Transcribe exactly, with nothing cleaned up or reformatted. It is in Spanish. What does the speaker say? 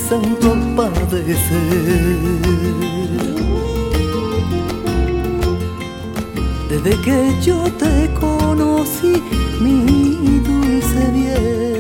tanto padecer. Desde que yo te conocí, mi dulce bien,